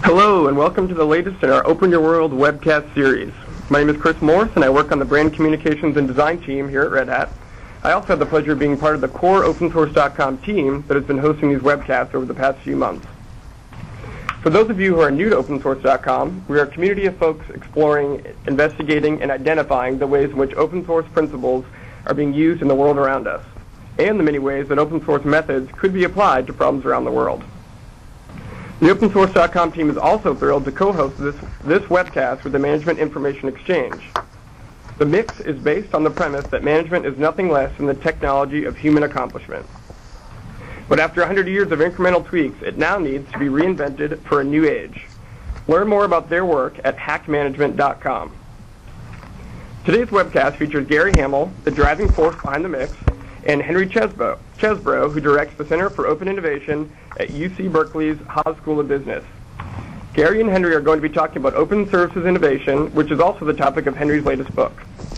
Hello, and welcome to the latest in our Open Your World webcast series. My name is Chris Morse, and I work on the brand communications and design team here at Red Hat. I also have the pleasure of being part of the core OpenSource.com team that has been hosting these webcasts over the past few months. For those of you who are new to OpenSource.com, we are a community of folks exploring, investigating, and identifying the ways in which open source principles are being used in the world around us, and the many ways that open source methods could be applied to problems around the world. The OpenSource.com team is also thrilled to co-host this webcast with the Management Information Exchange. The mix is based on the premise that management is nothing less than the technology of human accomplishment. But after 100 years of incremental tweaks, it now needs to be reinvented for a new age. Learn more about their work at hackmanagement.com. Today's webcast features Gary Hamel, the driving force behind the mix, and Henry Chesbrough, who directs the Center for Open Innovation at UC Berkeley's Haas School of Business. Gary and Henry are going to be talking about open services innovation, which is also the topic of Henry's latest book.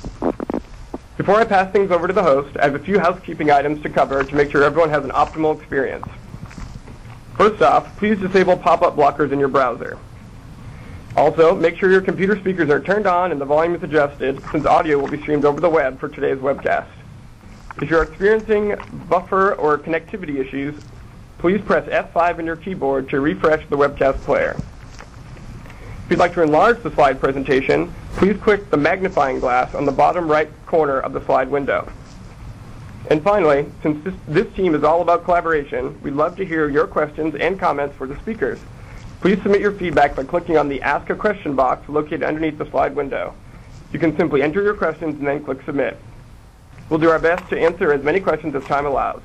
Before I pass things over to the host, I have a few housekeeping items to cover to make sure everyone has an optimal experience. First off, please disable pop-up blockers in your browser. Also, make sure your computer speakers are turned on and the volume is adjusted, since audio will be streamed over the web for today's webcast. If you're experiencing buffer or connectivity issues, please press F5 on your keyboard to refresh the webcast player. If you'd like to enlarge the slide presentation, please click the magnifying glass on the bottom right corner of the slide window. And finally, since this team is all about collaboration, we'd love to hear your questions and comments for the speakers. Please submit your feedback by clicking on the Ask a Question box located underneath the slide window. You can simply enter your questions and then click Submit. We'll do our best to answer as many questions as time allows.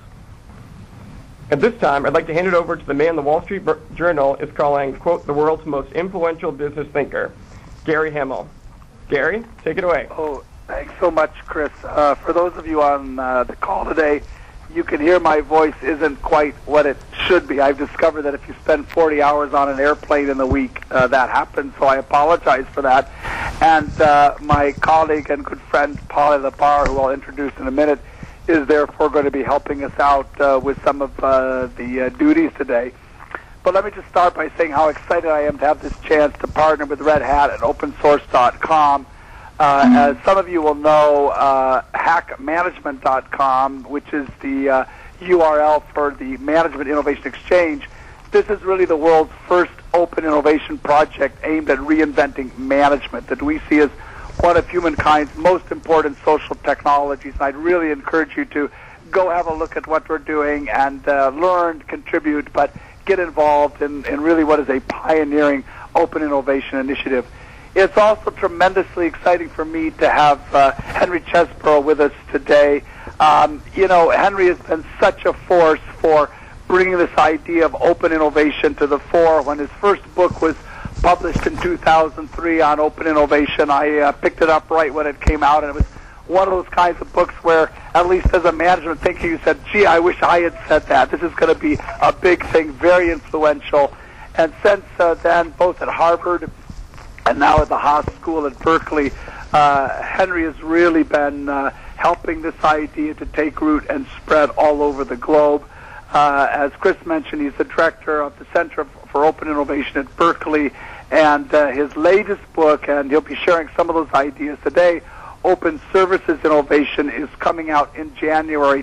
At this time, I'd like to hand it over to the man the Wall Street Journal is calling, quote, the world's most influential business thinker, Gary Hamel. Gary, take it away. Oh, thanks so much, Chris. For those of you on the call today, you can hear my voice isn't quite what it should be. I've discovered that if you spend 40 hours on an airplane in the week, that happens, so I apologize for that. And my colleague and good friend, Polly Lepar, who I'll introduce in a minute, is therefore going to be helping us out with some of the duties today. But let me just start by saying how excited I am to have this chance to partner with Red Hat at OpenSource.com. As some of you will know, hackmanagement.com, which is the URL for the Management Innovation Exchange, this is really the world's first open innovation project aimed at reinventing management that we see as one of humankind's most important social technologies. And I'd really encourage you to go have a look at what we're doing and learn, contribute, but get involved in really what is a pioneering open innovation initiative. It's also tremendously exciting for me to have Henry Chesbrough with us today. Henry has been such a force for bringing this idea of open innovation to the fore. When his first book was published in 2003 on open innovation, I picked it up right when it came out, and it was one of those kinds of books where, at least as a management thinker, you said, gee, I wish I had said that. This is going to be a big thing, very influential. And since then, both at Harvard and now at the Haas School at Berkeley, Henry has really been helping this idea to take root and spread all over the globe. As Chris mentioned, he's the director of the Center for Open Innovation at Berkeley, and his latest book, and he'll be sharing some of those ideas today, Open Services Innovation, is coming out in January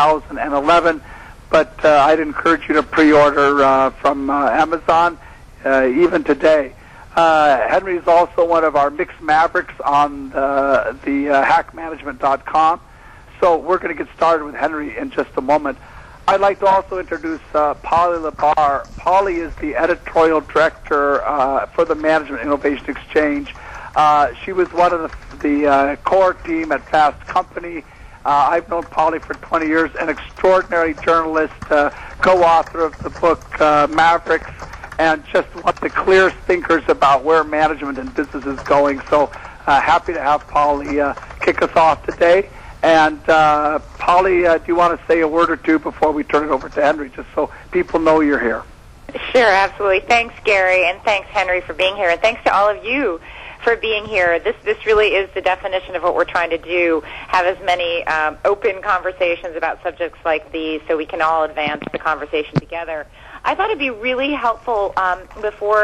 2011, but I'd encourage you to pre-order from Amazon even today. Henry is also one of our mixed mavericks on the hackmanagement.com, so we're going to get started with Henry in just a moment. I'd like to also introduce Polly Lepar. Polly is the editorial director for the Management Innovation Exchange. She was one of the core team at Fast Company. I've known Polly for 20 years, an extraordinary journalist, co-author of the book Mavericks, and just one of the clearest thinkers about where management and business is going. So happy to have Polly kick us off today. And Polly, do you want to say a word or two before we turn it over to Henry, just so people know you're here? Sure, absolutely. Thanks, Gary, and thanks, Henry, for being here. And thanks to all of you for being here. This really is the definition of what we're trying to do, have as many open conversations about subjects like these so we can all advance the conversation together. I thought it'd be really helpful before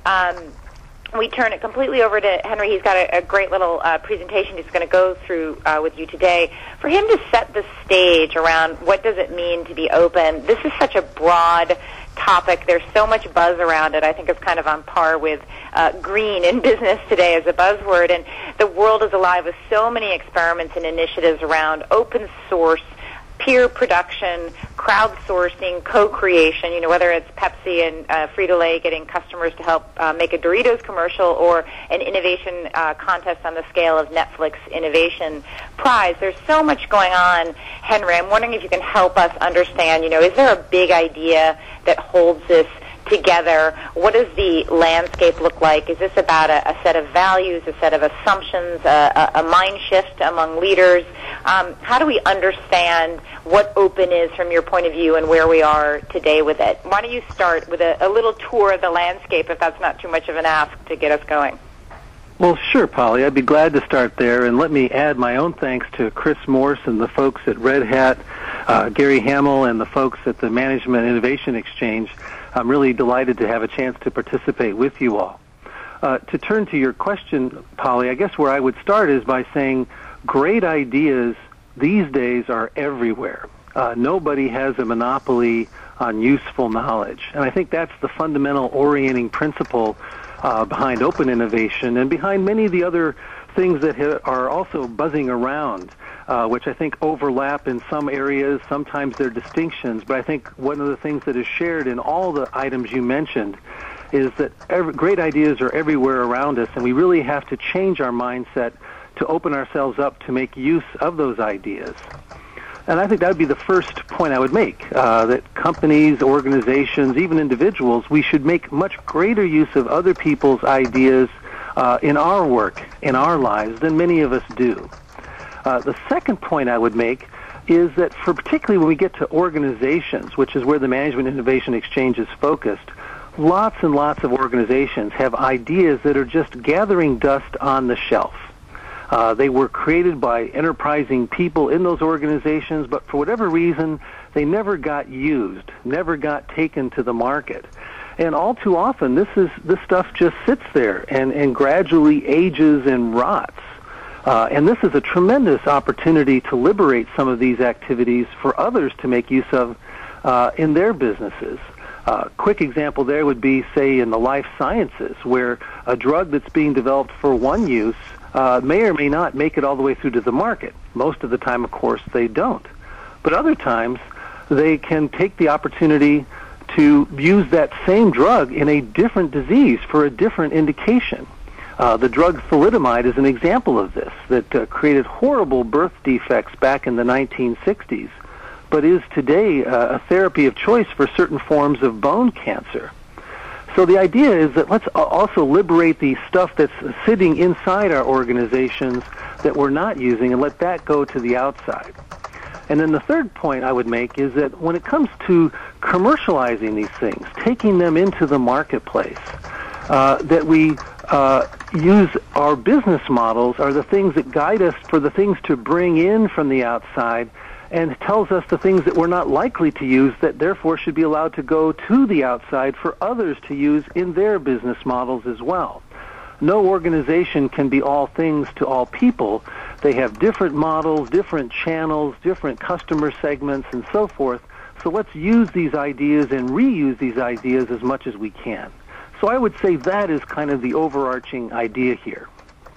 we turn it completely over to Henry. He's got a great little presentation he's going to go through with you today. For him to set the stage around what does it mean to be open, this is such a broad topic. There's so much buzz around it. I think it's kind of on par with green in business today as a buzzword. And the world is alive with so many experiments and initiatives around open source, peer production, crowdsourcing, co-creation, whether it's Pepsi and Frito-Lay getting customers to help make a Doritos commercial or an innovation contest on the scale of Netflix Innovation Prize. There's so much going on, Henry. I'm wondering if you can help us understand, is there a big idea that holds this together? What does the landscape look like? Is this about a set of values, a set of assumptions, a mind shift among leaders? How do we understand what open is from your point of view and where we are today with it? Why don't you start with a little tour of the landscape, if that's not too much of an ask to get us going? Well, sure, Polly. I'd be glad to start there, and let me add my own thanks to Chris Morse and the folks at Red Hat, Gary Hamel and the folks at the Management Innovation Exchange. I'm really delighted to have a chance to participate with you all. To turn to your question, Polly, I guess where I would start is by saying great ideas these days are everywhere. Nobody has a monopoly on useful knowledge. And I think that's the fundamental orienting principle behind open innovation and behind many of the other things that are also buzzing around, which I think overlap in some areas. Sometimes they're distinctions, but I think one of the things that is shared in all the items you mentioned is that great ideas are everywhere around us, and we really have to change our mindset to open ourselves up to make use of those ideas. And I think that would be the first point I would make, that companies, organizations, even individuals, we should make much greater use of other people's ideas in our work, in our lives, than many of us do. The second point I would make is that particularly when we get to organizations, which is where the Management Innovation Exchange is focused, lots and lots of organizations have ideas that are just gathering dust on the shelf. They were created by enterprising people in those organizations, but for whatever reason, they never got used, never got taken to the market. And all too often, this stuff just sits there and gradually ages and rots. And this is a tremendous opportunity to liberate some of these activities for others to make use of in their businesses. Quick example there would be, say, in the life sciences, where a drug that's being developed for one use may or may not make it all the way through to the market. Most of the time, of course, they don't. But other times, they can take the opportunity to use that same drug in a different disease for a different indication. The drug thalidomide is an example of this, that created horrible birth defects back in the 1960s, but is today a therapy of choice for certain forms of bone cancer. So the idea is that let's also liberate the stuff that's sitting inside our organizations that we're not using and let that go to the outside. And then the third point I would make is that when it comes to commercializing these things, taking them into the marketplace, that we use our business models are the things that guide us for the things to bring in from the outside, and tells us the things that we're not likely to use that therefore should be allowed to go to the outside for others to use in their business models as well. No organization can be all things to all people. They have different models, different channels, different customer segments, and so forth. So let's use these ideas and reuse these ideas as much as we can. So I would say that is kind of the overarching idea here.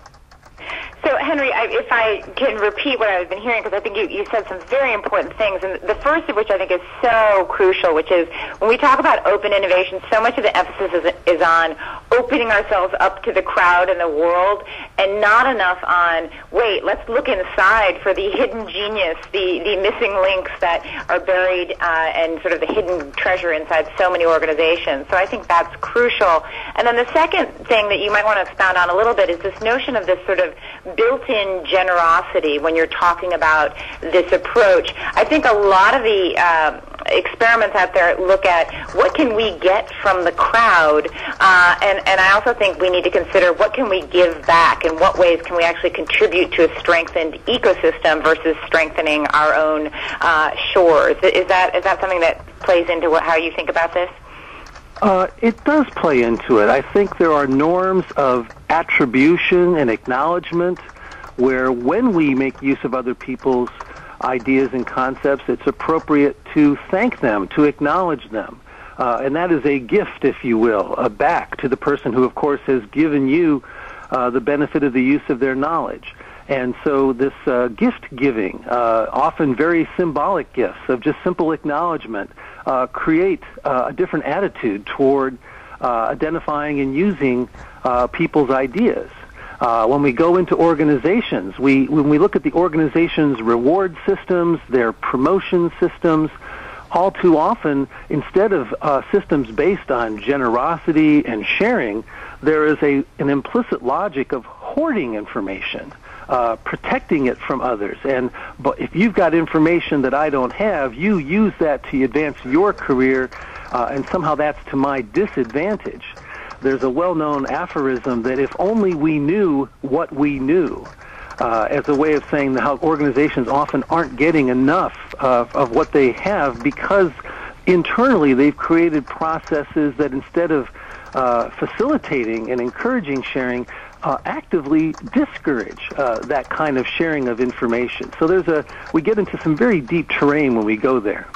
So, Henry, if I can repeat what I've been hearing, because I think you said some very important things, and the first of which I think is so crucial, which is when we talk about open innovation, so much of the emphasis is on opening ourselves up to the crowd and the world, and not enough on, wait, let's look inside for the hidden genius, the missing links that are buried and sort of the hidden treasure inside so many organizations. So I think that's crucial. And then the second thing that you might want to expound on a little bit is this notion of this sort of built-in generosity when you're talking about this approach. I think a lot of the experiments out there look at what can we get from the crowd, and I also think we need to consider what can we give back, and what ways can we actually contribute to a strengthened ecosystem versus strengthening our own shores. Is that something that plays into how you think about this? It does play into it. I think there are norms of attribution and acknowledgement where when we make use of other people's ideas and concepts, it's appropriate to thank them, to acknowledge them. And that is a gift, if you will, back to the person who, of course, has given you the benefit of the use of their knowledge. And so this gift giving, often very symbolic gifts of just simple acknowledgement, create a different attitude toward identifying and using people's ideas. When we go into organizations, when we look at the organization's reward systems, their promotion systems, all too often, instead of systems based on generosity and sharing, there is an implicit logic of hoarding information, protecting it from others. But if you've got information that I don't have, you use that to advance your career, and somehow that's to my disadvantage. There's a well-known aphorism that if only we knew what we knew, as a way of saying how organizations often aren't getting enough of what they have because internally they've created processes that instead of facilitating and encouraging sharing, actively discourage that kind of sharing of information. So we get into some very deep terrain when we go there.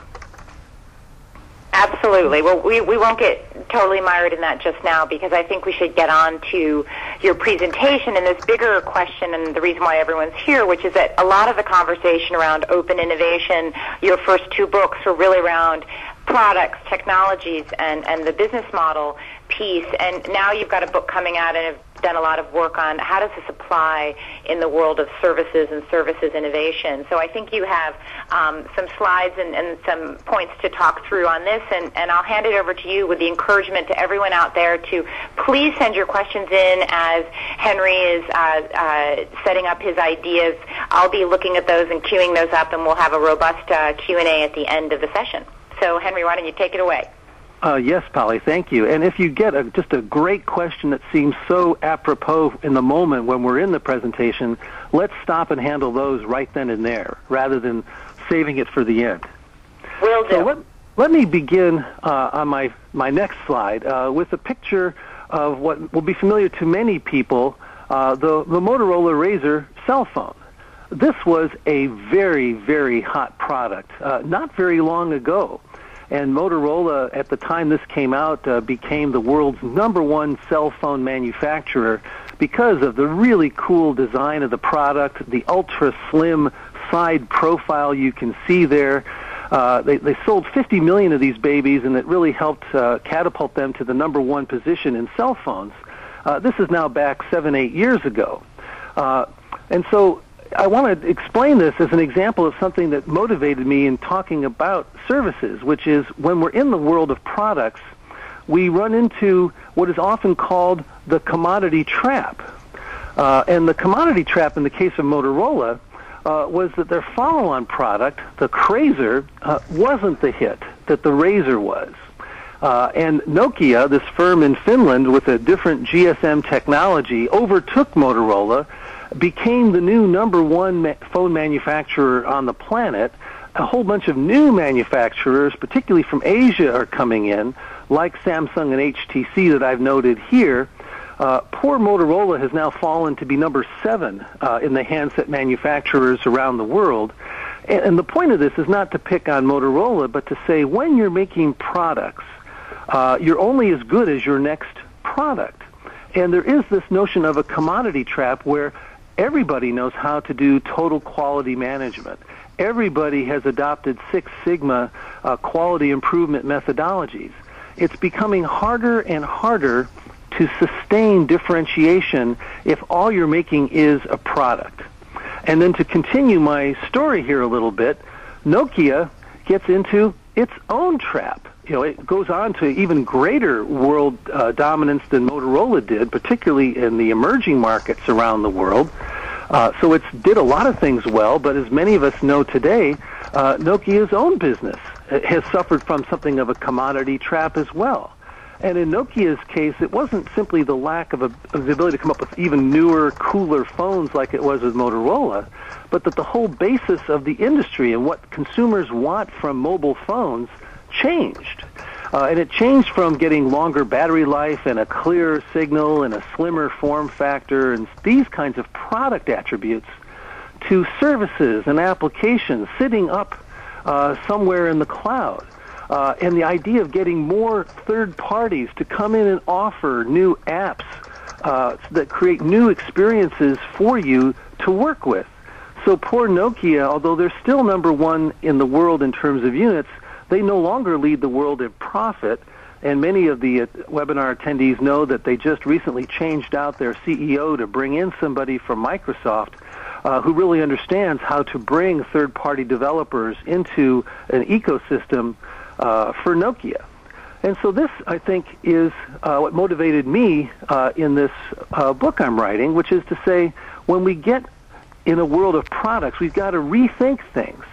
Absolutely. Well, we won't get totally mired in that just now because I think we should get on to your presentation and this bigger question and the reason why everyone's here, which is that a lot of the conversation around open innovation, your first two books were really around products, technologies, and the business model piece. And now you've got a book coming out and have done a lot of work on how does this apply in the world of services and services innovation. So I think you have some slides and some points to talk through on this, and I'll hand it over to you with the encouragement to everyone out there to please send your questions in as Henry is setting up his ideas. I'll be looking at those and queuing those up, and we'll have a robust Q&A at the end of the session. So, Henry, why don't you take it away? Yes, Polly, thank you. And if you get just a great question that seems so apropos in the moment when we're in the presentation, let's stop and handle those right then and there rather than saving it for the end. Will do. So let me begin on my next slide with a picture of what will be familiar to many people, the Motorola Razr cell phone. This was a very, very hot product not very long ago. And Motorola, at the time this came out, became the world's #1 cell phone manufacturer because of the really cool design of the product, the ultra-slim side profile you can see there. They sold 50 million of these babies, and it really helped catapult them to the #1 position in cell phones. This is now back 7-8 years ago. And so I want to explain this as an example of something that motivated me in talking about services, which is when we're in the world of products, we run into what is often called the commodity trap. And the commodity trap in the case of Motorola was that their follow-on product, the Crazr, wasn't the hit that the Razr was. And Nokia, this firm in Finland with a different GSM technology, overtook Motorola, became the new #1 phone manufacturer on the planet. A whole bunch of new manufacturers, particularly from Asia, are coming in, like Samsung and HTC that I've noted here. Poor Motorola has now fallen to be #7 in the handset manufacturers around the world. And the point of this is not to pick on Motorola, but to say when you're making products, you're only as good as your next product. And there is this notion of a commodity trap where everybody knows how to do total quality management. Everybody has adopted Six Sigma quality improvement methodologies. It's becoming harder and harder to sustain differentiation if all you're making is a product. And then to continue my story here a little bit, Nokia gets into its own trap. You know, it goes on to even greater world dominance than Motorola did, particularly in the emerging markets around the world. So it did a lot of things well, but as many of us know today, Nokia's own business has suffered from something of a commodity trap as well. And in Nokia's case, it wasn't simply the lack of the ability to come up with even newer, cooler phones like it was with Motorola, but that the whole basis of the industry and what consumers want from mobile phones changed. And it changed from getting longer battery life and a clearer signal and a slimmer form factor and these kinds of product attributes to services and applications sitting up somewhere in the cloud. And the idea of getting more third parties to come in and offer new apps that create new experiences for you to work with. So poor Nokia, although they're still number one in the world in terms of units, they no longer lead the world in profit, and many of the webinar attendees know that they just recently changed out their CEO to bring in somebody from Microsoft who really understands how to bring third-party developers into an ecosystem for Nokia. And so this, I think, is what motivated me in this book I'm writing, which is to say, when we get in a world of products, we've got to rethink things.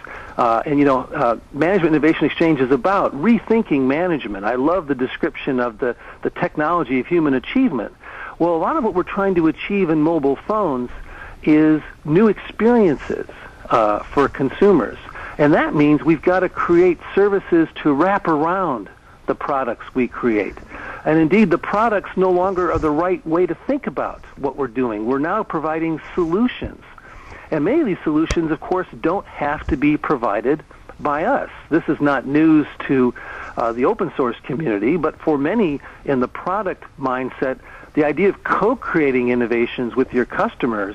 Management Innovation Exchange is about rethinking management. I love the description of the technology of human achievement. Well, a lot of what we're trying to achieve in mobile phones is new experiences for consumers. And that means we've got to create services to wrap around the products we create. And indeed, the products no longer are the right way to think about what we're doing. We're now providing solutions. And many of these solutions, of course, don't have to be provided by us. This is not news to the open source community, but for many in the product mindset, the idea of co-creating innovations with your customers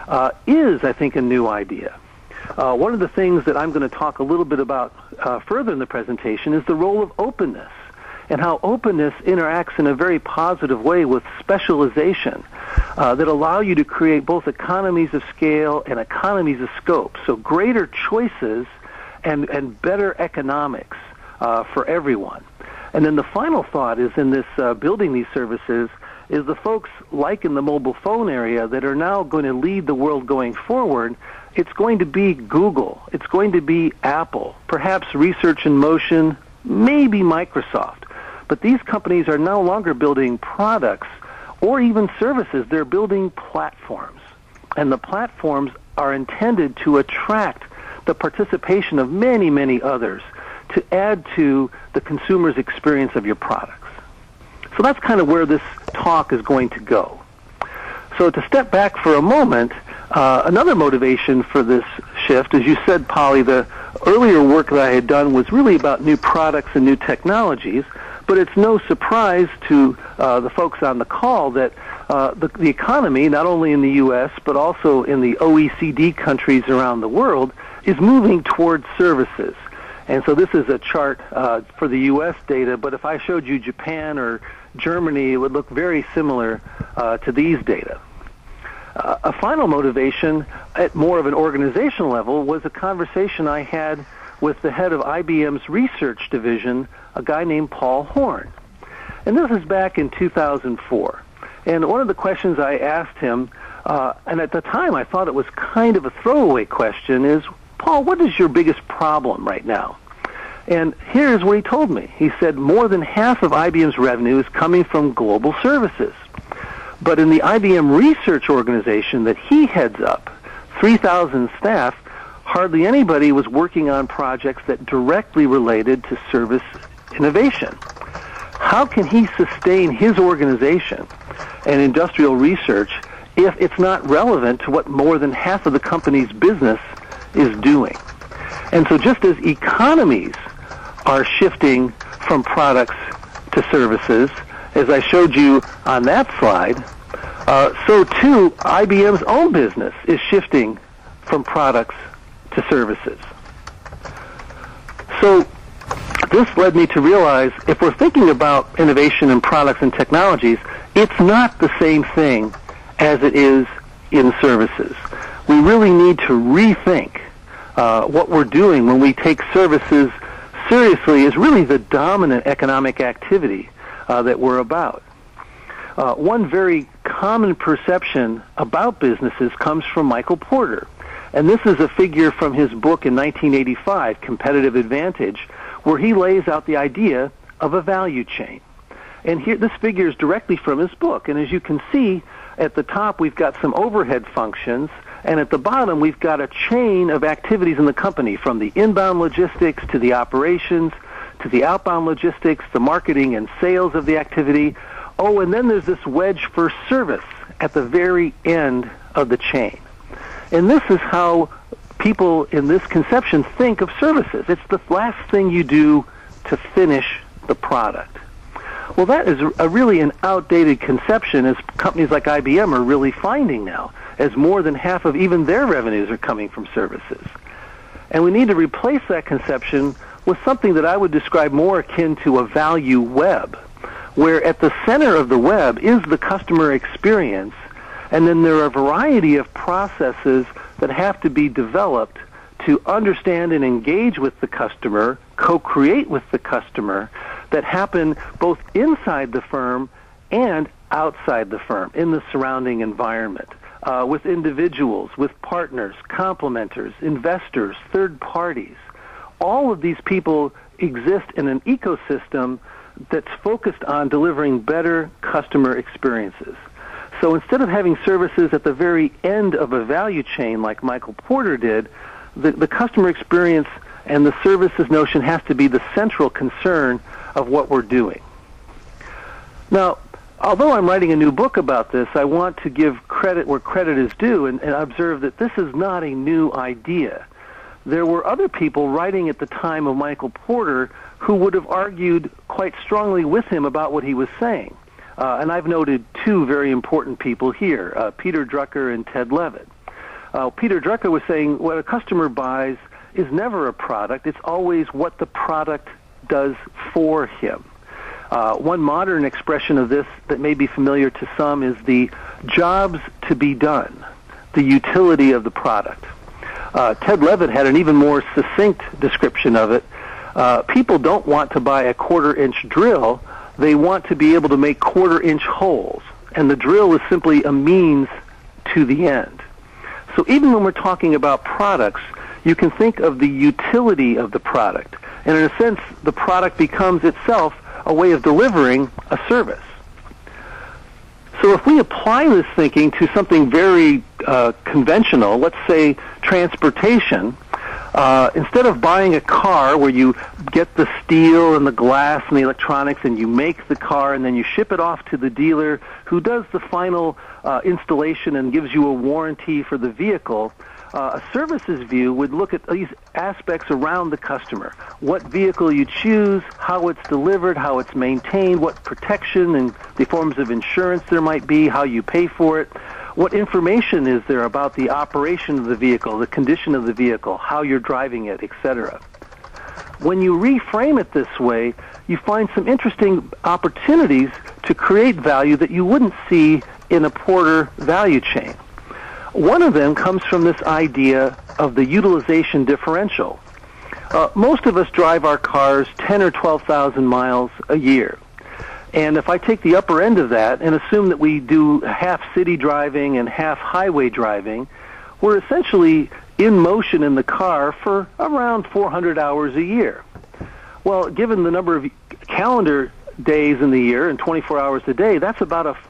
is, I think, a new idea. One of the things that I'm going to talk a little bit about further in the presentation is the role of openness and how openness interacts in a very positive way with specialization that allow you to create both economies of scale and economies of scope, so greater choices and better economics for everyone. And then the final thought is in this building these services is the folks like in the mobile phone area that are now going to lead the world going forward. It's going to be Google. It's going to be Apple, perhaps Research in Motion, maybe Microsoft. But these companies are no longer building products or even services. They're building platforms. And the platforms are intended to attract the participation of many, many others to add to the consumer's experience of your products. So that's kind of where this talk is going to go. So to step back for a moment, another motivation for this shift, as you said, Polly, the earlier work that I had done was really about new products and new technologies, but it's no surprise to the folks on the call that the economy, not only in the U.S., but also in the OECD countries around the world, is moving towards services. And so this is a chart for the U.S. data, but if I showed you Japan or Germany, it would look very similar to these data. A final motivation at more of an organizational level was a conversation I had with the head of IBM's research division, a guy named Paul Horn. And this is back in 2004. And one of the questions I asked him, and at the time I thought it was kind of a throwaway question, is, Paul, what is your biggest problem right now? And here's what he told me. He said more than half of IBM's revenue is coming from global services. But in the IBM research organization that he heads up, 3,000 staff, hardly anybody was working on projects that directly related to service innovation. How can he sustain his organization and industrial research if it's not relevant to what more than half of the company's business is doing? And so just as economies are shifting from products to services, as I showed you on that slide, so too IBM's own business is shifting from products to services. So this led me to realize if we're thinking about innovation in products and technologies, it's not the same thing as it is in services. We really need to rethink what we're doing when we take services seriously as really the dominant economic activity that we're about. One very common perception about businesses comes from Michael Porter. And this is a figure from his book in 1985, Competitive Advantage, where he lays out the idea of a value chain. And here, this figure is directly from his book. And as you can see, at the top we've got some overhead functions, and at the bottom we've got a chain of activities in the company, from the inbound logistics to the operations to the outbound logistics, the marketing and sales of the activity. Oh, and then there's this wedge for service at the very end of the chain. And this is how people in this conception think of services. It's the last thing you do to finish the product. Well, that is really an outdated conception, as companies like IBM are really finding now, as more than half of even their revenues are coming from services. And we need to replace that conception with something that I would describe more akin to a value web, where at the center of the web is the customer experience, and then there are a variety of processes that have to be developed to understand and engage with the customer, co-create with the customer, that happen both inside the firm and outside the firm, in the surrounding environment, with individuals, with partners, complementers, investors, third parties. All of these people exist in an ecosystem that's focused on delivering better customer experiences. So instead of having services at the very end of a value chain like Michael Porter did, the customer experience and the services notion has to be the central concern of what we're doing. Now, although I'm writing a new book about this, I want to give credit where credit is due and observe that this is not a new idea. There were other people writing at the time of Michael Porter who would have argued quite strongly with him about what he was saying. And I've noted two very important people here, Peter Drucker and Ted Levitt. Peter Drucker was saying what a customer buys is never a product. It's always what the product does for him. One modern expression of this that may be familiar to some is the jobs to be done, the utility of the product. Ted Levitt had an even more succinct description of it. People don't want to buy a quarter-inch drill. They want to be able to make quarter-inch holes, and the drill is simply a means to the end. So even when we're talking about products, you can think of the utility of the product. And in a sense, the product becomes itself a way of delivering a service. So if we apply this thinking to something very conventional, let's say transportation, instead of buying a car where you get the steel and the glass and the electronics and you make the car and then you ship it off to the dealer who does the final installation and gives you a warranty for the vehicle, a services view would look at these aspects around the customer. What vehicle you choose, how it's delivered, how it's maintained, what protection and the forms of insurance there might be, how you pay for it, what information is there about the operation of the vehicle, the condition of the vehicle, how you're driving it, etc. When you reframe it this way, you find some interesting opportunities to create value that you wouldn't see in a Porter value chain. One of them comes from this idea of the utilization differential. Most of us drive our cars 10 or 12,000 miles a year. And if I take the upper end of that and assume that we do half city driving and half highway driving, we're essentially in motion in the car for around 400 hours a year. Well, given the number of calendar days in the year and 24 hours a day, that's about a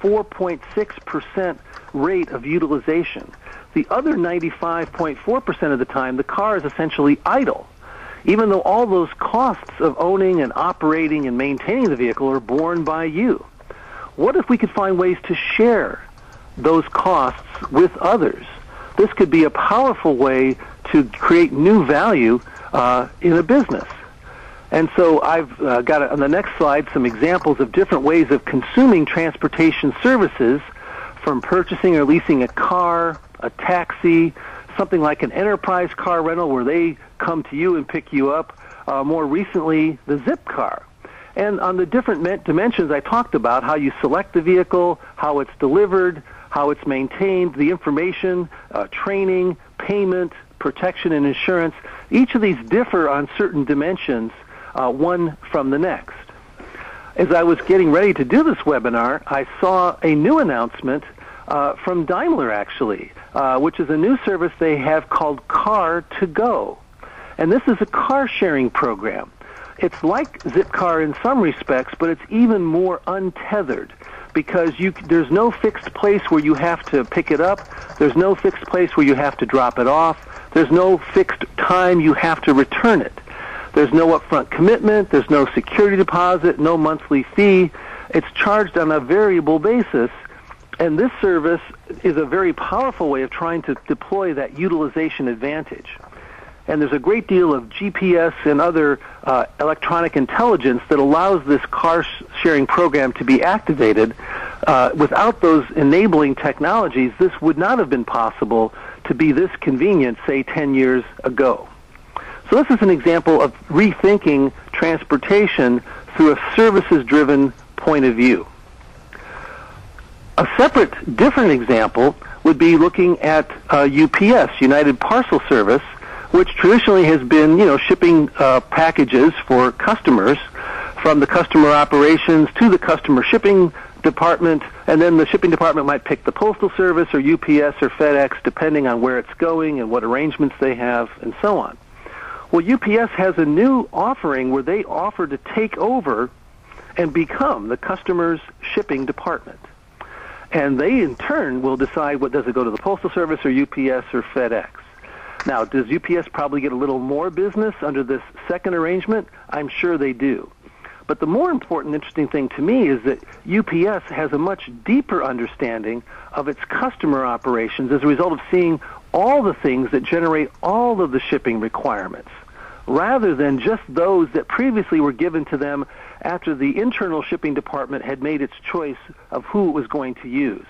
4.6% rate of utilization. The other 95.4% of the time, the car is essentially idle, even though all those costs of owning and operating and maintaining the vehicle are borne by you. What if we could find ways to share those costs with others? This could be a powerful way to create new value in a business. And so I've got on the next slide some examples of different ways of consuming transportation services, from purchasing or leasing a car, a taxi, something like an enterprise car rental where they come to you and pick you up, more recently the Zipcar. And on the different dimensions I talked about, how you select the vehicle, how it's delivered, how it's maintained, the information, training, payment, protection, and insurance, each of these differ on certain dimensions, one from the next. As I was getting ready to do this webinar, I saw a new announcement from Daimler, actually, which is a new service they have called Car2Go. And this is a car-sharing program. It's like Zipcar in some respects, but it's even more untethered because there's no fixed place where you have to pick it up. There's no fixed place where you have to drop it off. There's no fixed time you have to return it. There's no upfront commitment. There's no security deposit, no monthly fee. It's charged on a variable basis. And this service is a very powerful way of trying to deploy that utilization advantage. And there's a great deal of GPS and other electronic intelligence that allows this car-sharing program to be activated. Without those enabling technologies, this would not have been possible to be this convenient, say, 10 years ago. So this is an example of rethinking transportation through a services-driven point of view. A separate, different example would be looking at UPS, United Parcel Service, which traditionally has been, shipping packages for customers from the customer operations to the customer shipping department, and then the shipping department might pick the Postal Service or UPS or FedEx, depending on where it's going and what arrangements they have, and so on. Well, UPS has a new offering where they offer to take over and become the customer's shipping department. And they, in turn, will decide what does it go to the Postal Service or UPS or FedEx. Now, does UPS probably get a little more business under this second arrangement? I'm sure they do. But the more important, interesting thing to me is that UPS has a much deeper understanding of its customer operations as a result of seeing all the things that generate all of the shipping requirements, rather than just those that previously were given to them after the internal shipping department had made its choice of who it was going to use.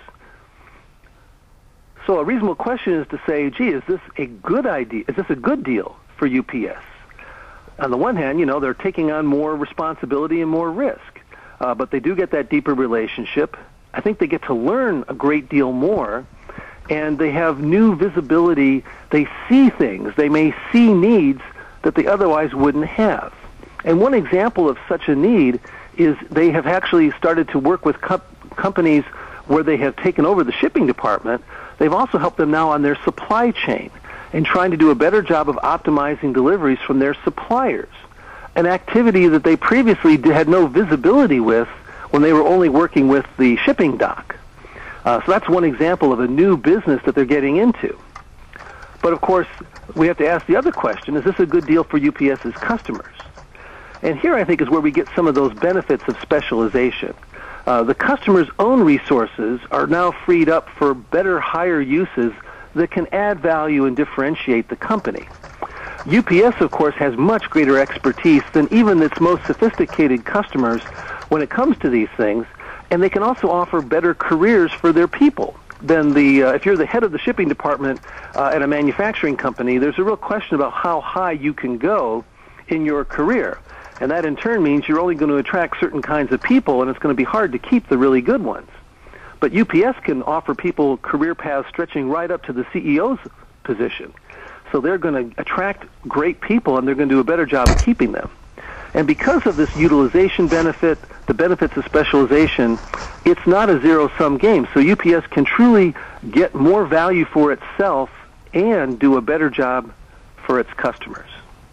So a reasonable question is to say, gee, is this a good idea? Is this a good deal for UPS? On the one hand, they're taking on more responsibility and more risk, but they do get that deeper relationship. I think they get to learn a great deal more, and they have new visibility. They see things. They may see needs that they otherwise wouldn't have. And one example of such a need is they have actually started to work with companies where they have taken over the shipping department. They've also helped them now on their supply chain and trying to do a better job of optimizing deliveries from their suppliers, an activity that they previously had no visibility with when they were only working with the shipping dock. So that's one example of a new business that they're getting into. But, of course, we have to ask the other question, is this a good deal for UPS's customers? And here, I think, is where we get some of those benefits of specialization. The customer's own resources are now freed up for better, higher uses that can add value and differentiate the company. UPS, of course, has much greater expertise than even its most sophisticated customers when it comes to these things, and they can also offer better careers for their people than if you're the head of the shipping department at a manufacturing company, there's a real question about how high you can go in your career. And that in turn means you're only going to attract certain kinds of people, and it's going to be hard to keep the really good ones. But UPS can offer people career paths stretching right up to the CEO's position. So they're going to attract great people, and they're going to do a better job of keeping them. And because of this utilization benefit, the benefits of specialization, it's not a zero-sum game. So UPS can truly get more value for itself and do a better job for its customers.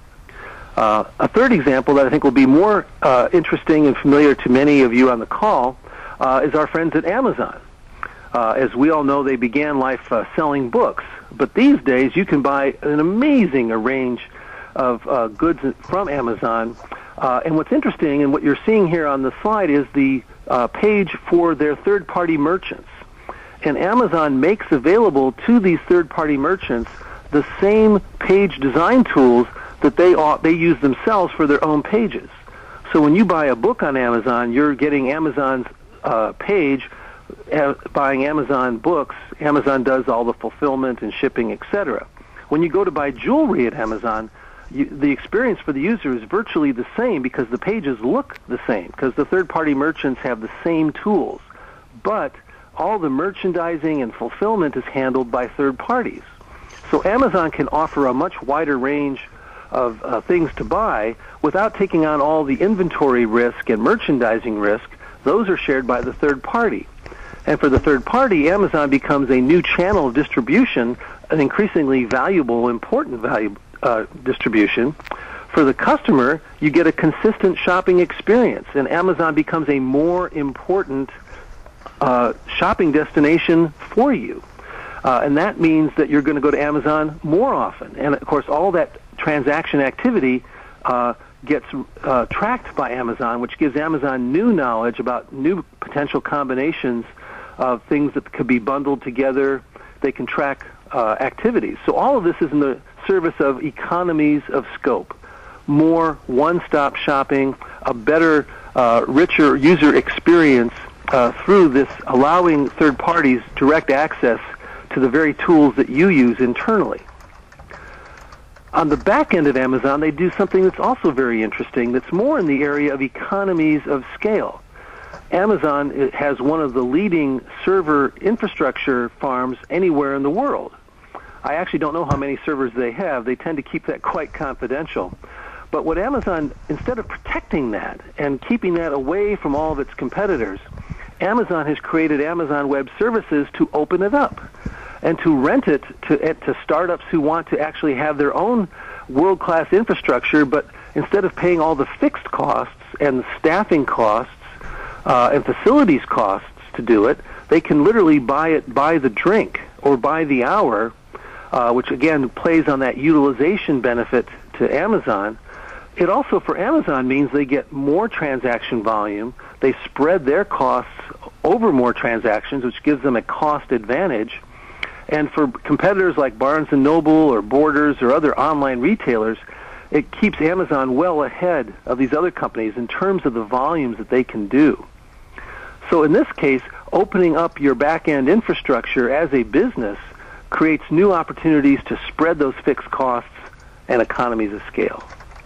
A third example that I think will be more interesting and familiar to many of you on the call is our friends at Amazon. As we all know, they began life selling books, but these days you can buy an amazing range of goods from Amazon. And what's interesting, and what you're seeing here on the slide, is the page for their third-party merchants. And Amazon makes available to these third-party merchants the same page design tools that they use themselves for their own pages. So when you buy a book on Amazon, you're getting Amazon's page, buying Amazon books. Amazon does all the fulfillment and shipping, etc. When you go to buy jewelry at Amazon, the experience for the user is virtually the same because the pages look the same, because the third-party merchants have the same tools. But all the merchandising and fulfillment is handled by third parties. So Amazon can offer a much wider range of things to buy without taking on all the inventory risk and merchandising risk. Those are shared by the third party. And for the third party, Amazon becomes a new channel of distribution, an increasingly valuable, important distribution. For the customer, you get a consistent shopping experience, and Amazon becomes a more important shopping destination for you. And that means that you're going to go to Amazon more often. And, of course, all that transaction activity gets tracked by Amazon, which gives Amazon new knowledge about new potential combinations of things that could be bundled together. They can track activities. So all of this is in the service of economies of scope, more one-stop shopping, a better, richer user experience through this, allowing third parties direct access to the very tools that you use internally. On the back end of Amazon, they do something that's also very interesting, that's more in the area of economies of scale. Amazon has one of the leading server infrastructure farms anywhere in the world. I actually don't know how many servers they have. They tend to keep that quite confidential. But what Amazon, instead of protecting that and keeping that away from all of its competitors, Amazon has created Amazon Web Services to open it up and to rent it to startups who want to actually have their own world-class infrastructure, but instead of paying all the fixed costs and the staffing costs and facilities costs to do it, they can literally buy it by the drink or by the hour, which again plays on that utilization benefit to Amazon. It also, for Amazon, means they get more transaction volume. They spread their costs over more transactions, which gives them a cost advantage. And for competitors like Barnes & Noble or Borders or other online retailers, it keeps Amazon well ahead of these other companies in terms of the volumes that they can do. So in this case, opening up your back-end infrastructure as a business creates new opportunities to spread those fixed costs and economies of scale.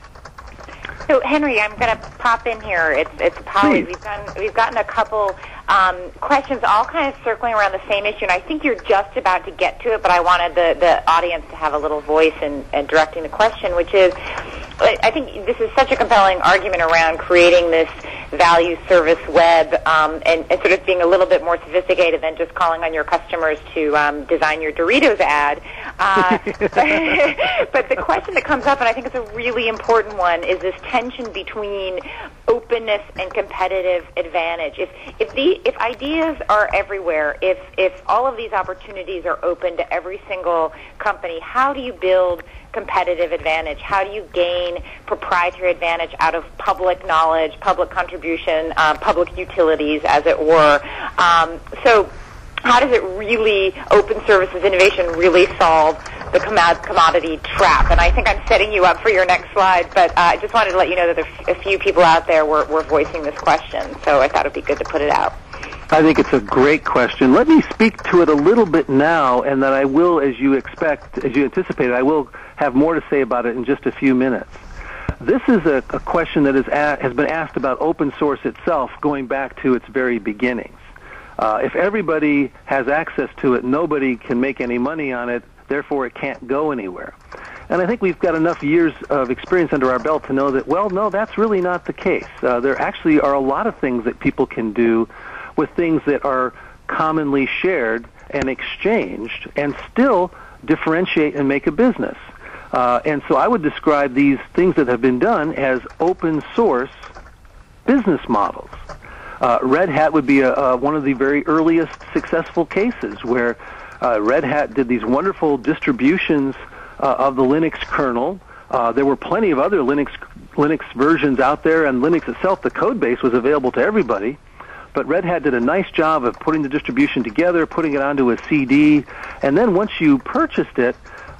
So, Henry, I'm going to pop in here. It's Polly. We've gotten a couple questions, all kind of circling around the same issue, and I think you're just about to get to it, but I wanted the audience to have a little voice in directing the question, which is, I think this is such a compelling argument around creating this value service web and sort of being a little bit more sophisticated than just calling on your customers to design your Doritos ad. But the question that comes up, and I think it's a really important one, is this tension between openness and competitive advantage. If ideas are everywhere, if all of these opportunities are open to every single company, how do you build competitive advantage? How do you gain proprietary advantage out of public knowledge, public contribution, public utilities, as it were? So how does it really, open services innovation, really solve the commodity trap? And I think I'm setting you up for your next slide, but I just wanted to let you know that a few people out there were voicing this question, so I thought it would be good to put it out. I think it's a great question. Let me speak to it a little bit now, and then I will, as you anticipated, I will have more to say about it in just a few minutes. This is a question that has been asked about open source itself going back to its very beginnings. If everybody has access to it, nobody can make any money on it, therefore it can't go anywhere. And I think we've got enough years of experience under our belt to know that, well, no, that's really not the case. There actually are a lot of things that people can do with things that are commonly shared and exchanged and still differentiate and make a business. And so I would describe these things that have been done as open source business models. Red Hat would be one of the very earliest successful cases where Red Hat did these wonderful distributions of the Linux kernel. There were plenty of other Linux versions out there, and Linux itself, the code base, was available to everybody. But Red Hat did a nice job of putting the distribution together, putting it onto a CD, and then once you purchased it,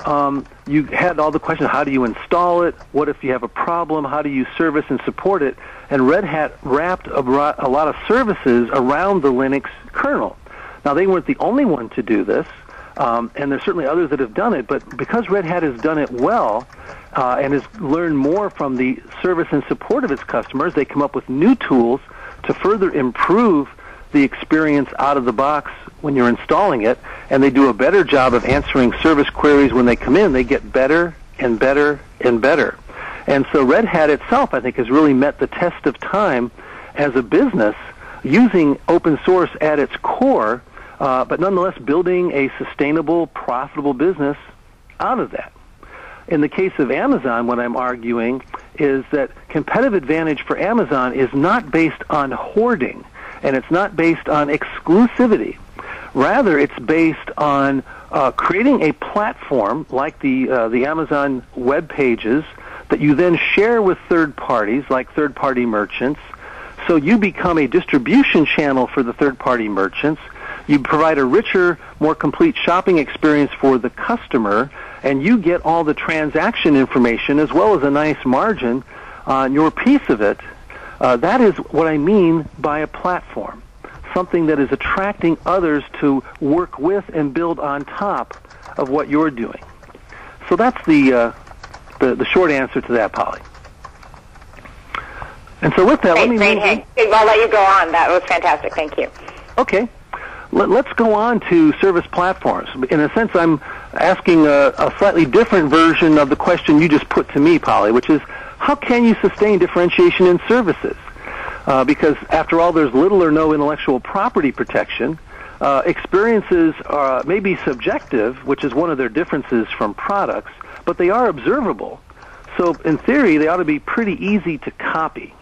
you had all the questions: how do you install it? What if you have a problem? How do you service and support it? And Red Hat wrapped a lot of services around the Linux kernel. Now, they weren't the only one to do this, and there's certainly others that have done it, but because Red Hat has done it well and has learned more from the service and support of its customers, they come up with new tools to further improve the experience out of the box when you're installing it, and they do a better job of answering service queries when they come in. They get better and better and better. And so Red Hat itself, I think, has really met the test of time as a business, using open source at its core, but nonetheless building a sustainable, profitable business out of that. In the case of Amazon, what I'm arguing is that competitive advantage for Amazon is not based on hoarding, and it's not based on exclusivity. Rather, it's based on creating a platform like the Amazon web pages that you then share with third parties, like third-party merchants. So you become a distribution channel for the third-party merchants. You provide a richer, more complete shopping experience for the customer, and you get all the transaction information as well as a nice margin on your piece of it. That is what I mean by a platform, something that is attracting others to work with and build on top of what you're doing. So that's the short answer to that, Polly. And so with that, let me move in. I'll let you go on. That was fantastic. Thank you. Okay. Let's go on to service platforms. In a sense, I'm asking a slightly different version of the question you just put to me, Polly, which is, how can you sustain differentiation in services? Because, after all, there's little or no intellectual property protection. Experiences may be subjective, which is one of their differences from products, but they are observable. So, in theory, they ought to be pretty easy to copy.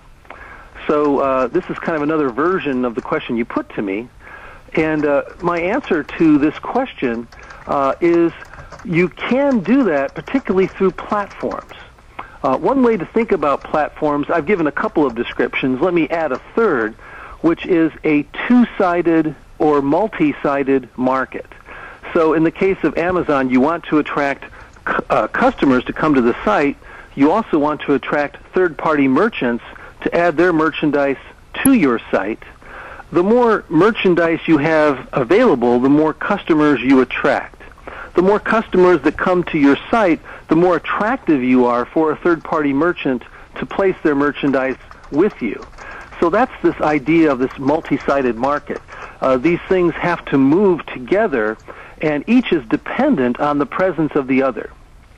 So this is kind of another version of the question you put to me. And my answer to this question is you can do that, particularly through platforms. One way to think about platforms, I've given a couple of descriptions. Let me add a third, which is a two-sided or multi-sided market. So in the case of Amazon, you want to attract customers to come to the site. You also want to attract third-party merchants to add their merchandise to your site. The more merchandise you have available, the more customers you attract. The more customers that come to your site, the more attractive you are for a third-party merchant to place their merchandise with you. So that's this idea of this multi-sided market. These things have to move together, and each is dependent on the presence of the other.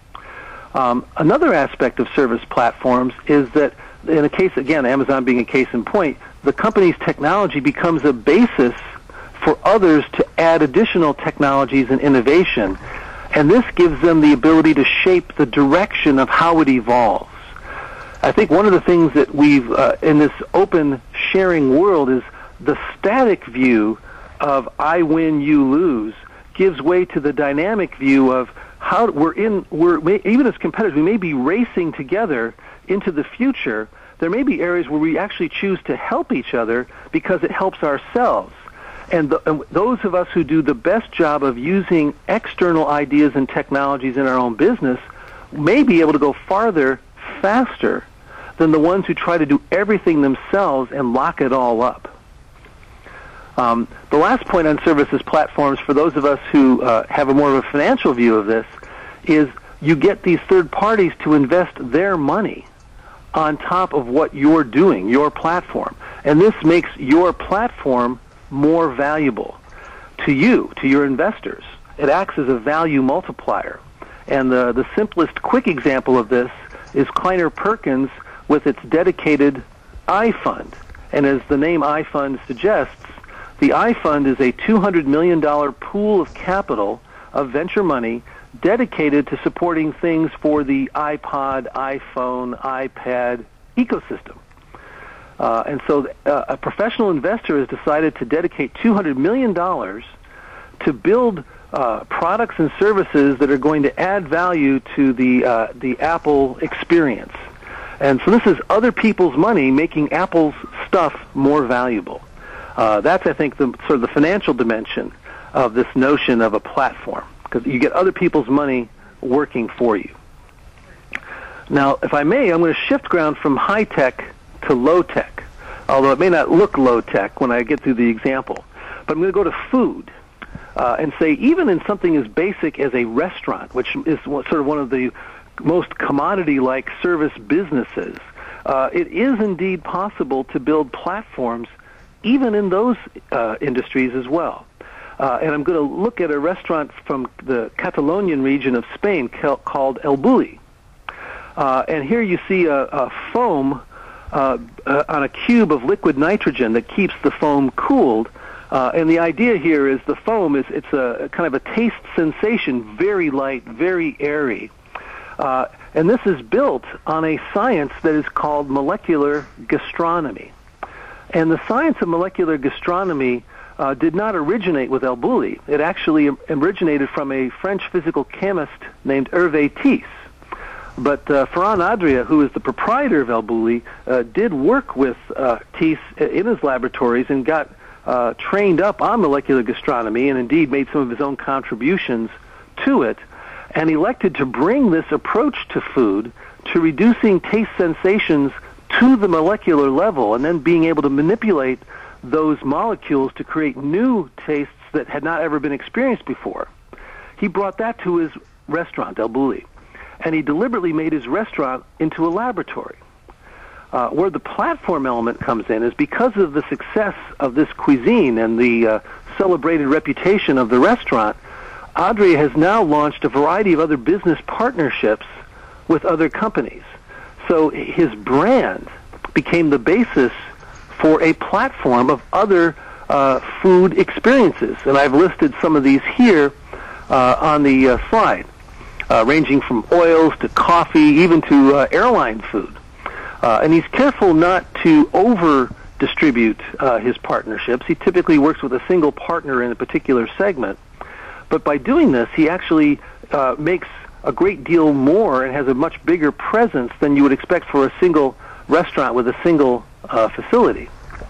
Another aspect of service platforms is that in a case, again, Amazon being a case in point, the company's technology becomes a basis for others to add additional technologies and innovation, and this gives them the ability to shape the direction of how it evolves. I think one of the things that we've, in this open sharing world, is the static view of I win, you lose, gives way to the dynamic view of how even as competitors, we may be racing together into the future. There may be areas where we actually choose to help each other because it helps ourselves. And those of us who do the best job of using external ideas and technologies in our own business may be able to go farther, faster, than the ones who try to do everything themselves and lock it all up. The last point on services platforms, for those of us who have a more of a financial view of this, is you get these third parties to invest their money on top of what you're doing, your platform. And this makes your platform more valuable to you, to your investors. It acts as a value multiplier. And the simplest, quick example of this is Kleiner Perkins with its dedicated iFund. And as the name iFund suggests, the iFund is a $200 million pool of capital, of venture money, dedicated to supporting things for the iPod, iPhone, iPad ecosystem. And so a professional investor has decided to dedicate $200 million to build products and services that are going to add value to the Apple experience. And so this is other people's money making Apple's stuff more valuable. That's, I think, the sort of the financial dimension of this notion of a platform, because you get other people's money working for you. Now, if I may, I'm going to shift ground from high-tech to low-tech, although it may not look low-tech when I get through the example. But I'm going to go to food and say even in something as basic as a restaurant, which is sort of one of the most commodity-like service businesses, it is indeed possible to build platforms even in those industries as well. And I'm going to look at a restaurant from the Catalonian region of Spain called El Bulli. And here you see a foam on a cube of liquid nitrogen that keeps the foam cooled. And the idea here is the foam it's a kind of a taste sensation, very light, very airy. And this is built on a science that is called molecular gastronomy. And the science of molecular gastronomy did not originate with El Bulli. It actually originated from a French physical chemist named Hervé Thies. But Ferran Adria, who is the proprietor of El Bulli, did work with Thies in his laboratories and got trained up on molecular gastronomy and indeed made some of his own contributions to it, and elected to bring this approach to food to reducing taste sensations to the molecular level and then being able to manipulate those molecules to create new tastes that had not ever been experienced before. He brought that to his restaurant, El Bulli, and he deliberately made his restaurant into a laboratory. Where the platform element comes in is because of the success of this cuisine and the celebrated reputation of the restaurant, Adria has now launched a variety of other business partnerships with other companies. So his brand became the basis for a platform of other food experiences. And I've listed some of these here on the slide, ranging from oils to coffee, even to airline food. And he's careful not to over-distribute his partnerships. He typically works with a single partner in a particular segment. But by doing this, he actually makes a great deal more and has a much bigger presence than you would expect for a single restaurant with a single facility.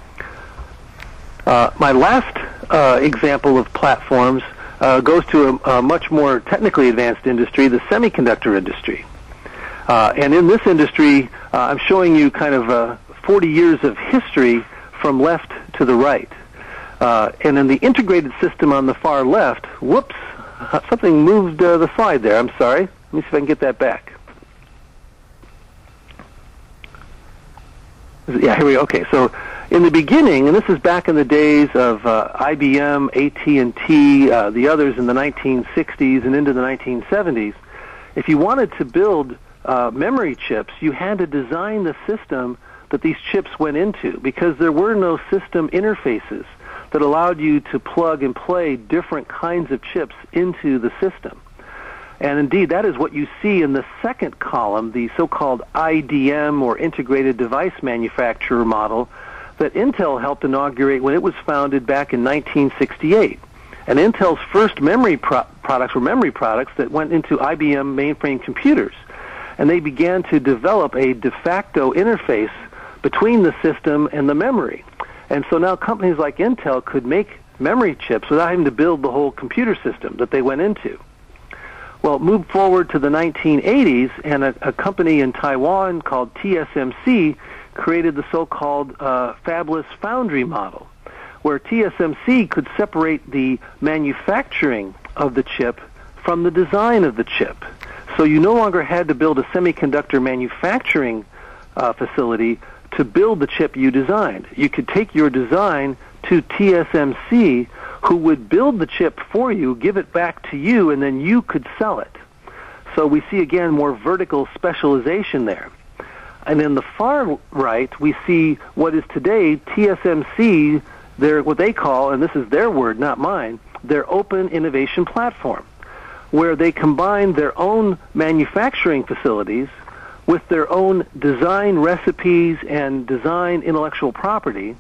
My last example of platforms goes to a much more technically advanced industry, the semiconductor industry. And in this industry, I'm showing you kind of 40 years of history from left to the right. And in the integrated system on the far left, whoops, something moved the slide there. I'm sorry. Let me see if I can get that back. Yeah, here we go. Okay, so in the beginning, and this is back in the days of IBM, AT&T, the others in the 1960s and into the 1970s, if you wanted to build memory chips, you had to design the system that these chips went into because there were no system interfaces that allowed you to plug and play different kinds of chips into the system. And indeed, that is what you see in the second column, the so-called IDM, or Integrated Device Manufacturer model, that Intel helped inaugurate when it was founded back in 1968. And Intel's first memory products were memory products that went into IBM mainframe computers. And they began to develop a de facto interface between the system and the memory. And so now companies like Intel could make memory chips without having to build the whole computer system that they went into. Well, move forward to the 1980s, and a company in Taiwan called TSMC created the so-called fabless foundry model, where TSMC could separate the manufacturing of the chip from the design of the chip. So you no longer had to build a semiconductor manufacturing facility to build the chip you designed. You could take your design to TSMC, who would build the chip for you, give it back to you, and then you could sell it. So we see, again, more vertical specialization there. And in the far right, we see what is today TSMC, what they call, and this is their word, not mine, their open innovation platform, where they combine their own manufacturing facilities with their own design recipes and design intellectual property,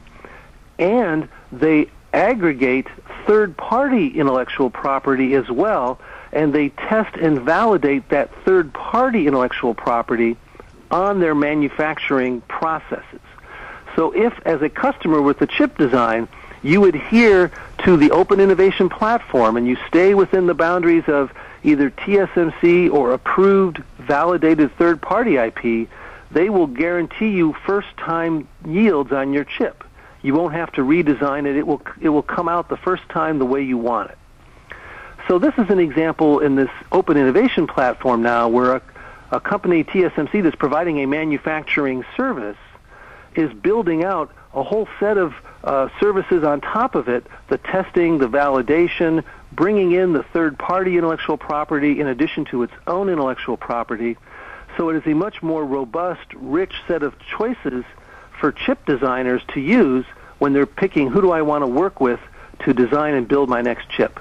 and they aggregate third-party intellectual property as well, and they test and validate that third-party intellectual property on their manufacturing processes. So if, as a customer with the chip design, you adhere to the open innovation platform and you stay within the boundaries of either TSMC or approved, validated third-party IP, they will guarantee you first-time yields on your chip. You won't have to redesign it. It will come out the first time the way you want it. So this is an example in this open innovation platform now where a company, TSMC, that's providing a manufacturing service is building out a whole set of services on top of it, the testing, the validation, bringing in the third-party intellectual property in addition to its own intellectual property. So it is a much more robust, rich set of choices for chip designers to use when they're picking who do I want to work with to design and build my next chip.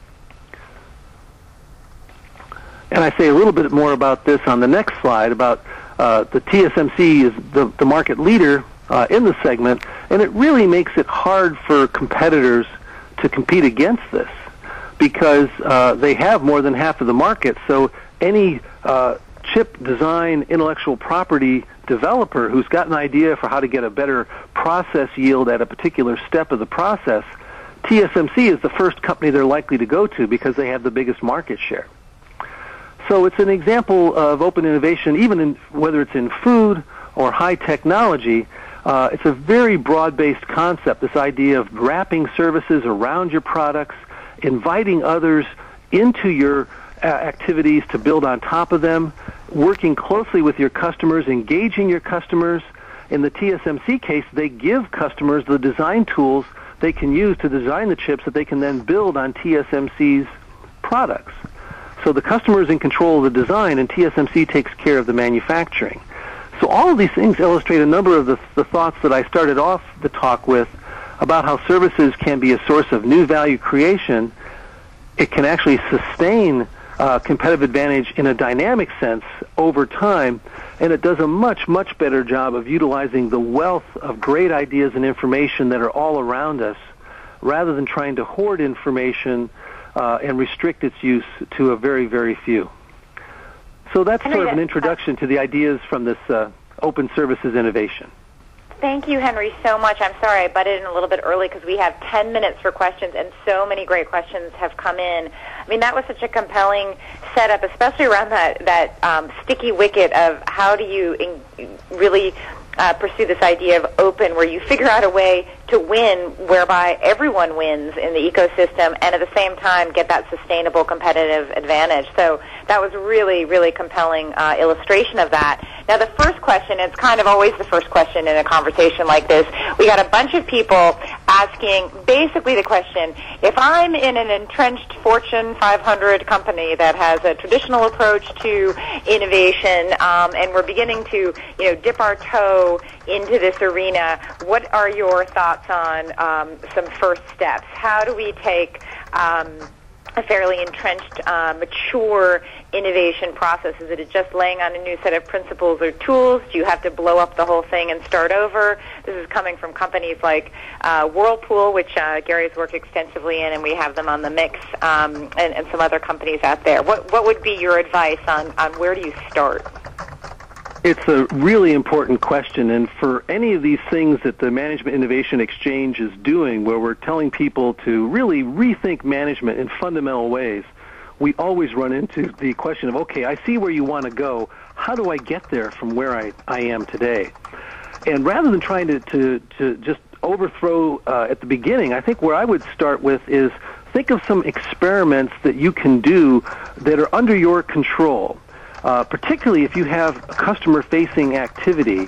And I say a little bit more about this on the next slide, about the TSMC is the market leader in the segment, and it really makes it hard for competitors to compete against this because they have more than half of the market, so any chip design intellectual property developer who's got an idea for how to get a better process yield at a particular step of the process, TSMC is the first company they're likely to go to because they have the biggest market share. So it's an example of open innovation, even in, whether it's in food or high technology. It's a very broad-based concept, this idea of wrapping services around your products, inviting others into your activities to build on top of them, working closely with your customers, engaging your customers. In the TSMC case, they give customers the design tools they can use to design the chips that they can then build on TSMC's products. So the customer is in control of the design, and TSMC takes care of the manufacturing. So all of these things illustrate a number of the thoughts that I started off the talk with about how services can be a source of new value creation. It can actually sustain competitive advantage in a dynamic sense over time, and it does a much, much better job of utilizing the wealth of great ideas and information that are all around us, rather than trying to hoard information and restrict its use to a very, very few. So that's sort of an introduction to the ideas from this open services innovation. Thank you, Henry, so much. I'm sorry I butted in a little bit early because we have 10 minutes for questions, and so many great questions have come in. I mean, that was such a compelling setup, especially around that sticky wicket of how do you really pursue this idea of open, where you figure out a way to win whereby everyone wins in the ecosystem and at the same time get that sustainable competitive advantage. So that was really, really compelling illustration of that. Now, the first question, it's kind of always the first question in a conversation like this. We got a bunch of people asking basically the question, if I'm in an entrenched Fortune 500 company that has a traditional approach to innovation, and we're beginning to, dip our toe into this arena, what are your thoughts on some first steps? How do we take a fairly entrenched, mature innovation process? Is it just laying on a new set of principles or tools? Do you have to blow up the whole thing and start over? This is coming from companies like Whirlpool, which Gary's worked extensively in, and we have them on the mix, and some other companies out there. What would be your advice on where do you start? It's a really important question, and for any of these things that the Management Innovation Exchange is doing, where we're telling people to really rethink management in fundamental ways, we always run into the question of, okay, I see where you want to go. How do I get there from where I am today? And rather than trying to just overthrow at the beginning, I think where I would start with is think of some experiments that you can do that are under your control. Particularly if you have a customer-facing activity,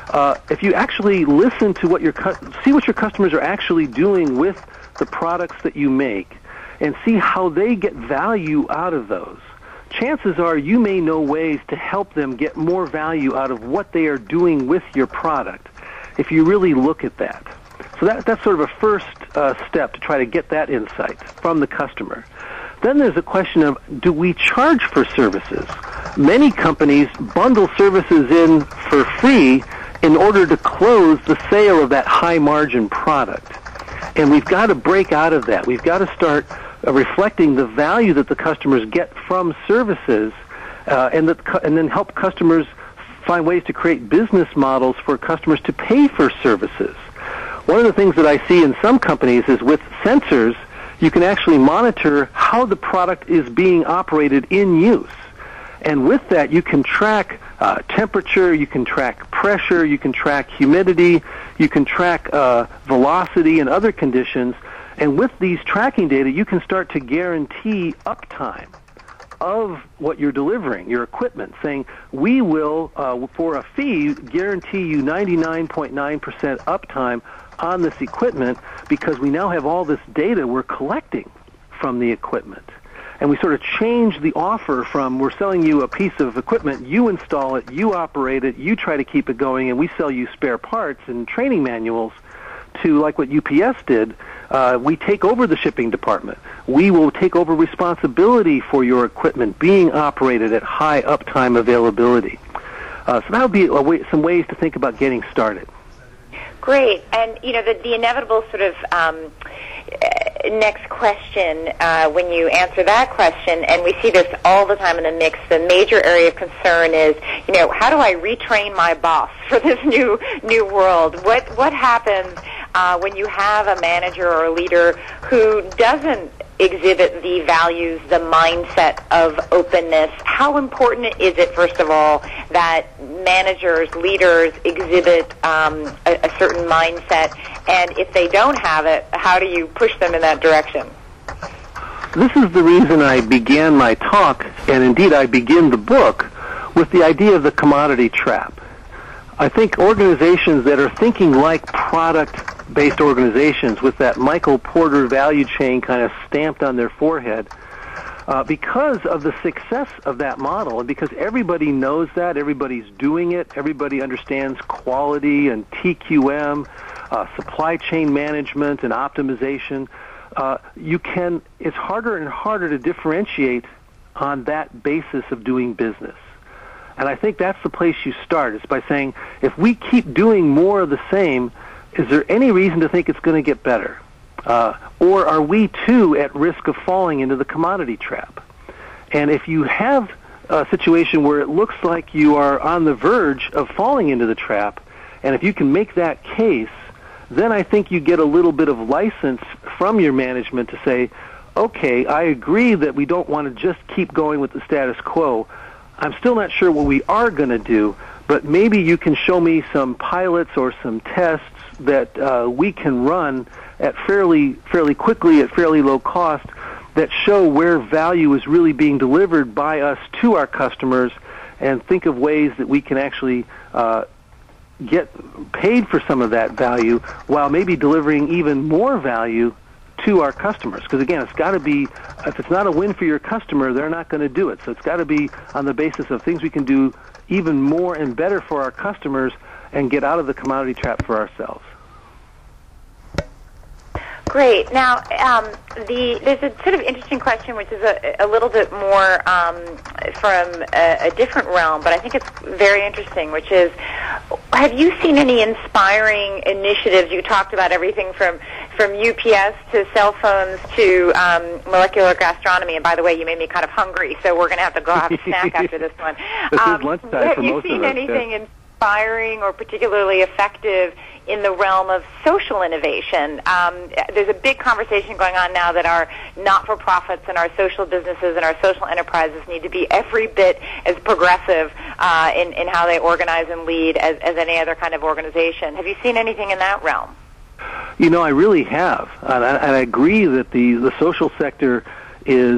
if you actually listen to see what your customers are actually doing with the products that you make, and see how they get value out of those, chances are you may know ways to help them get more value out of what they are doing with your product, if you really look at that. So that's sort of a first step to try to get that insight from the customer. Then there's a question of, do we charge for services? Many companies bundle services in for free in order to close the sale of that high-margin product. And we've got to break out of that. We've got to start reflecting the value that the customers get from services, and then help customers find ways to create business models for customers to pay for services. One of the things that I see in some companies is with sensors, you can actually monitor how the product is being operated in use. And with that, you can track temperature, you can track pressure, you can track humidity, you can track velocity and other conditions. And with these tracking data, you can start to guarantee uptime of what you're delivering, your equipment, saying, we will, for a fee, guarantee you 99.9% uptime on this equipment because we now have all this data we're collecting from the equipment. And we sort of change the offer from, we're selling you a piece of equipment, you install it, you operate it, you try to keep it going, and we sell you spare parts and training manuals, to like what UPS did. We take over the shipping department. We will take over responsibility for your equipment being operated at high uptime availability. So that would be some ways to think about getting started. Great. And, the inevitable sort of next question, when you answer that question, and we see this all the time in the mix, the major area of concern is, how do I retrain my boss for this new world? What happens when you have a manager or a leader who doesn't exhibit the values, the mindset of openness? How important is it, first of all, that managers, leaders exhibit a certain mindset? And if they don't have it, how do you push them in that direction? This is the reason I began my talk, and indeed I begin the book, with the idea of the commodity trap. I think organizations that are thinking like product-based organizations with that Michael Porter value chain kind of stamped on their forehead, because of the success of that model, and because everybody knows that, everybody's doing it, everybody understands quality and TQM, supply chain management and optimization, it's harder and harder to differentiate on that basis of doing business. And I think that's the place you start, is by saying, if we keep doing more of the same, is there any reason to think it's going to get better? Or are we, too, at risk of falling into the commodity trap? And if you have a situation where it looks like you are on the verge of falling into the trap, and if you can make that case, then I think you get a little bit of license from your management to say, okay, I agree that we don't want to just keep going with the status quo. I'm still not sure what we are going to do, but maybe you can show me some pilots or some tests that we can run at fairly quickly at fairly low cost that show where value is really being delivered by us to our customers, and think of ways that we can actually get paid for some of that value while maybe delivering even more value to our customers. Because again, it's got to be, if it's not a win for your customer, they're not going to do it. So it's got to be on the basis of things we can do even more and better for our customers and get out of the commodity trap for ourselves. Great. Now, there's a sort of interesting question, which is a little bit more from a different realm, but I think it's very interesting, which is, have you seen any inspiring initiatives? You talked about everything from UPS to cell phones to molecular gastronomy. And by the way, you made me kind of hungry, so we're going to have to go have a snack after this one. This is lunchtime for most of us. Have you seen anything inspiring or particularly effective in the realm of social innovation? There's a big conversation going on now that our not-for-profits and our social businesses and our social enterprises need to be every bit as progressive in how they organize and lead as any other kind of organization. Have you seen anything in that realm? I really have, and I agree that the social sector is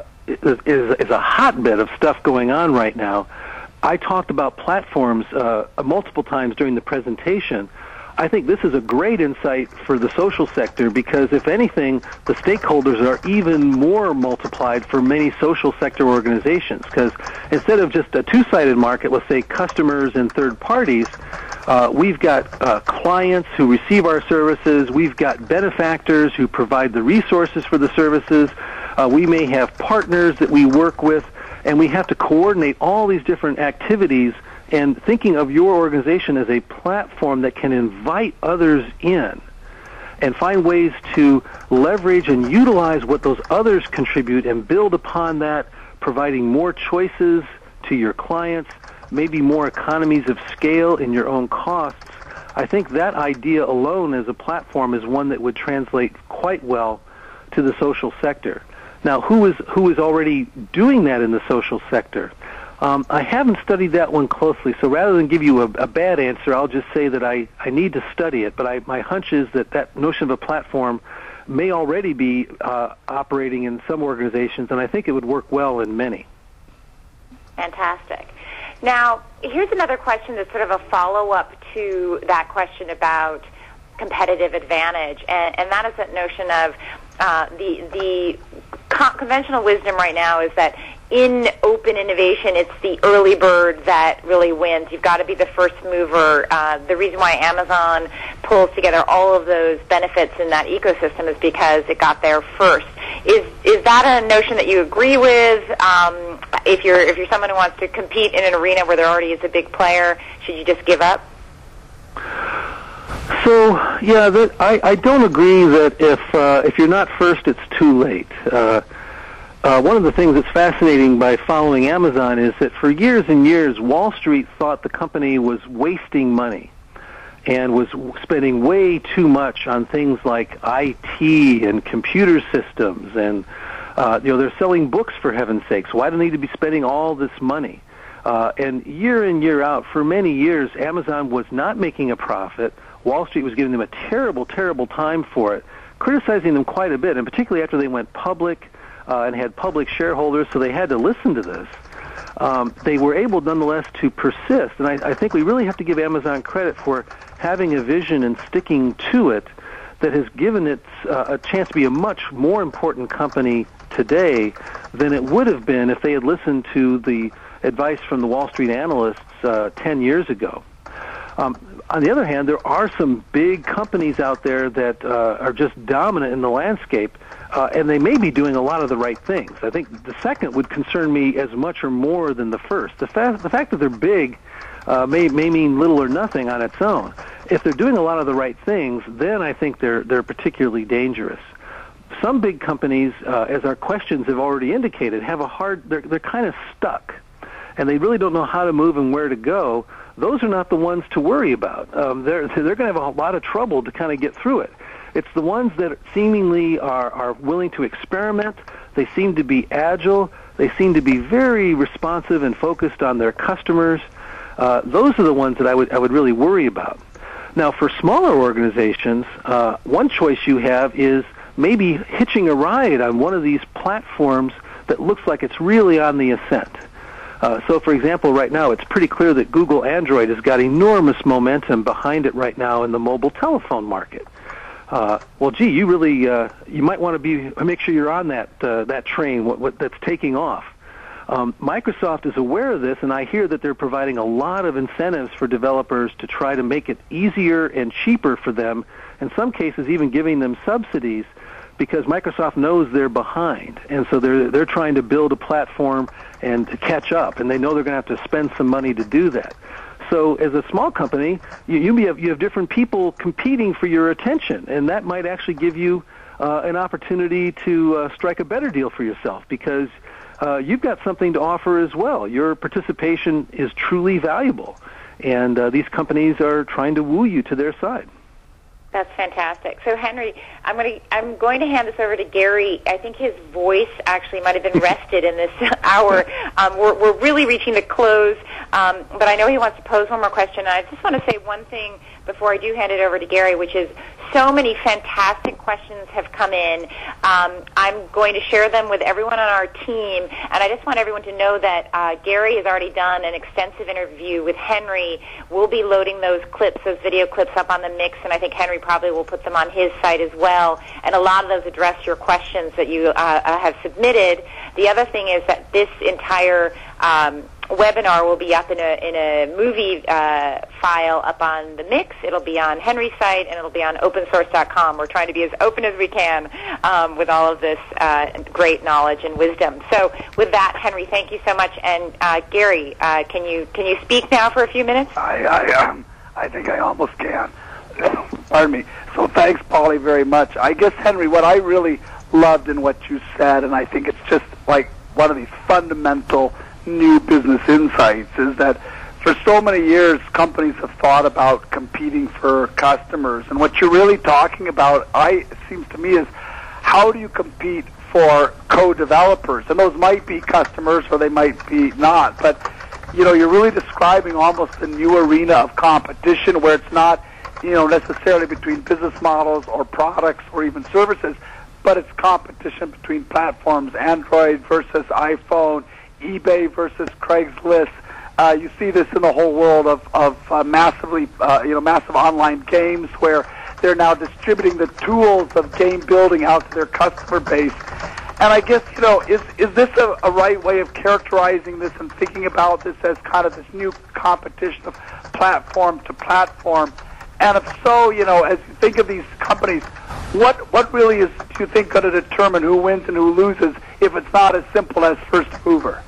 a hotbed of stuff going on right now. I talked about platforms multiple times during the presentation. I think this is a great insight for the social sector because, if anything, the stakeholders are even more multiplied for many social sector organizations, because instead of just a two-sided market, let's say customers and third parties, we've got clients who receive our services, we've got benefactors who provide the resources for the services, we may have partners that we work with, and we have to coordinate all these different activities, and thinking of your organization as a platform that can invite others in and find ways to leverage and utilize what those others contribute and build upon that, providing more choices to your clients, maybe more economies of scale in your own costs. I think that idea alone as a platform is one that would translate quite well to the social sector. Now, who is already doing that in the social sector? I haven't studied that one closely, so rather than give you a bad answer, I'll just say that I need to study it, but my hunch is that notion of a platform may already be operating in some organizations, and I think it would work well in many. Fantastic. Now, here's another question that's sort of a follow-up to that question about competitive advantage, and that is that notion of the conventional wisdom right now is that in open innovation, it's the early bird that really wins. You've got to be the first mover. The reason why Amazon pulls together all of those benefits in that ecosystem is because it got there first. Is that a notion that you agree with? If you're someone who wants to compete in an arena where there already is a big player, should you just give up? So So, yeah, I don't agree that if you're not first, it's too late. One of the things that's fascinating by following Amazon is that for years and years, Wall Street thought the company was wasting money and was spending way too much on things like IT and computer systems, and they're selling books, for heaven's sakes. Why do they need to be spending all this money? And year in, year out, for many years, Amazon was not making a profit. Wall Street was giving them a terrible, terrible time for it, criticizing them quite a bit, and particularly after they went public and had public shareholders, so they had to listen to this. They were able, nonetheless, to persist, and I think we really have to give Amazon credit for having a vision and sticking to it that has given it a chance to be a much more important company today than it would have been if they had listened to the advice from the Wall Street analysts 10 years ago. On the other hand, there are some big companies out there that are just dominant in the landscape, and they may be doing a lot of the right things. I think the second would concern me as much or more than the first. The fact that they're big may mean little or nothing on its own. If they're doing a lot of the right things, then I think they're particularly dangerous. Some big companies, as our questions have already indicated, they're kind of stuck, and they really don't know how to move and where to go. Those are not the ones to worry about. They're going to have a lot of trouble to kind of get through it. It's the ones that seemingly are willing to experiment. They seem to be agile. They seem to be very responsive and focused on their customers. Those are the ones that I would really worry about. Now, for smaller organizations, one choice you have is maybe hitching a ride on one of these platforms that looks like it's really on the ascent. So, for example, right now it's pretty clear that Google Android has got enormous momentum behind it right now in the mobile telephone market. Well, gee, you really you might want to make sure you're on that train that's taking off. Microsoft is aware of this, and I hear that they're providing a lot of incentives for developers to try to make it easier and cheaper for them, in some cases even giving them subsidies, because Microsoft knows they're behind, and so they're trying to build a platform and to catch up, and they know they're going to have to spend some money to do that. So as a small company, you have different people competing for your attention, and that might actually give you an opportunity to strike a better deal for yourself, because you've got something to offer as well. Your participation is truly valuable, and these companies are trying to woo you to their side. That's fantastic. So, Henry, I'm going to hand this over to Gary. I think his voice actually might have been rested in this hour. We're really reaching the close, but I know he wants to pose one more question. I just want to say one thing before I do hand it over to Gary, which is so many fantastic questions have come in. I'm going to share them with everyone on our team, and I just want everyone to know that Gary has already done an extensive interview with Henry. We'll be loading those video clips up on the Mix, and I think Henry probably will put them on his site as well, and a lot of those address your questions that you have submitted. The other thing is that this entire webinar will be up in a movie file up on the Mix. It'll be on Henry's site, and it'll be on opensource.com. We're trying to be as open as we can with all of this great knowledge and wisdom. So with that, Henry, thank you so much. And Gary, can you speak now for a few minutes? I think I almost can. Pardon me. So thanks, Polly, very much. I guess, Henry, what I really loved in what you said, and I think it's just like one of these fundamental new business insights, is that for so many years companies have thought about competing for customers, and what you're really talking about, it seems to me, is how do you compete for co-developers? And those might be customers or they might be not, but you're really describing almost a new arena of competition where it's not necessarily between business models or products or even services, but it's competition between platforms, Android versus iPhone, eBay versus Craigslist. You see this in the whole world of massive online games where they're now distributing the tools of game building out to their customer base. And I guess, is this a right way of characterizing this and thinking about this as kind of this new competition of platform to platform? And if so, as you think of these companies, what really do you think going to determine who wins and who loses if it's not as simple as first mover?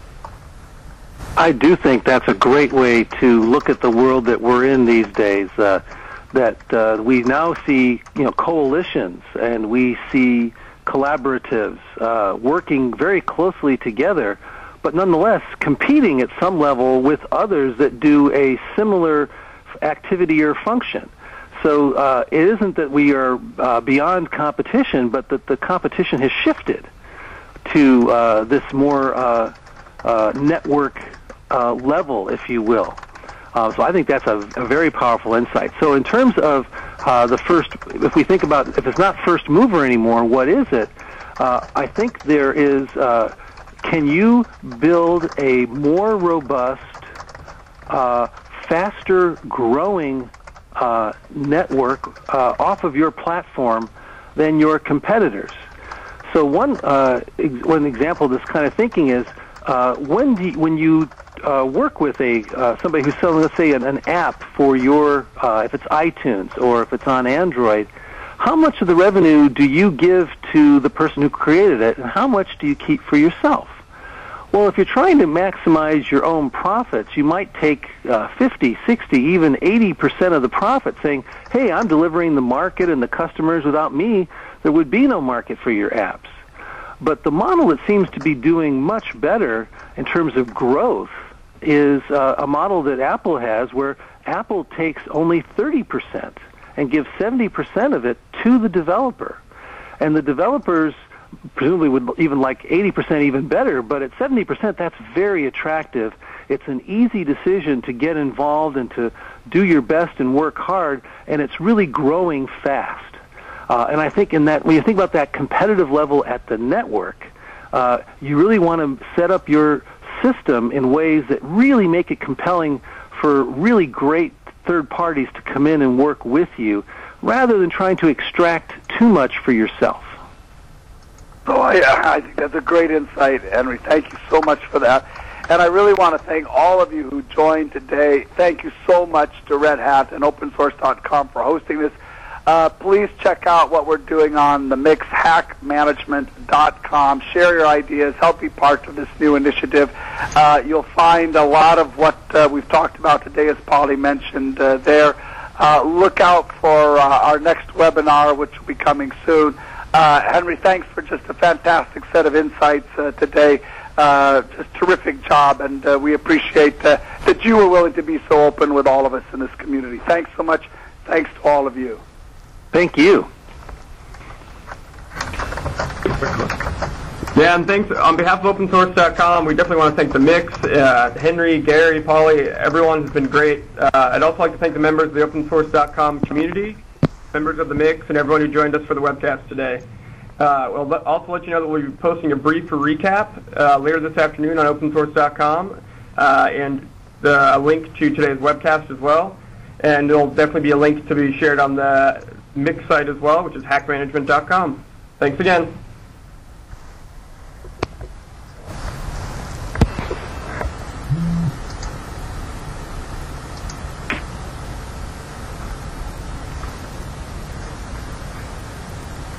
I do think that's a great way to look at the world that we're in these days. that we now see, coalitions, and we see collaboratives working very closely together, but nonetheless competing at some level with others that do a similar activity or function. So it isn't that we are beyond competition, but that the competition has shifted to this more network level, if you will. So I think that's a very powerful insight. So in terms of the first, if we think about if it's not first mover anymore, what is it? I think there is, can you build a more robust, faster growing network off of your platform than your competitors? So one example of this kind of thinking is when you work with somebody who's selling, let's say, an app for your, if it's iTunes or if it's on Android, how much of the revenue do you give to the person who created it, and how much do you keep for yourself? Well, if you're trying to maximize your own profits, you might take 50, 60, even 80% of the profit, saying, hey, I'm delivering the market and the customers. Without me, there would be no market for your apps. But the model that seems to be doing much better in terms of growth is a model that Apple has, where Apple takes only 30% and gives 70% of it to the developer. And the developers presumably would even like 80% even better, but at 70%, that's very attractive. It's an easy decision to get involved and to do your best and work hard, and it's really growing fast. And I think in that, when you think about that competitive level at the network, you really want to set up your system in ways that really make it compelling for really great third parties to come in and work with you, rather than trying to extract too much for yourself. Oh, I think that's a great insight, Henry. Thank you so much for that. And I really want to thank all of you who joined today. Thank you so much to Red Hat and OpenSource.com for hosting this. Please check out what we're doing on the Mix, hackmanagement.com. Share your ideas. Help be part of this new initiative. You'll find a lot of what we've talked about today, as Polly mentioned there. Look out for our next webinar, which will be coming soon. Henry, thanks for just a fantastic set of insights today. Just terrific job, and we appreciate that you were willing to be so open with all of us in this community. Thanks so much. Thanks to all of you. Thank you. Yeah, and thanks on behalf of OpenSource.com. We definitely want to thank the Mix, Henry, Gary, Polly. Everyone has been great. I'd also like to thank the members of the OpenSource.com community, members of the Mix, and everyone who joined us for the webcast today. We'll also let you know that we'll be posting a brief recap later this afternoon on OpenSource.com and a link to today's webcast as well. And there'll definitely be a link to be shared on the Mix site as well, which is hackmanagement.com. Thanks again.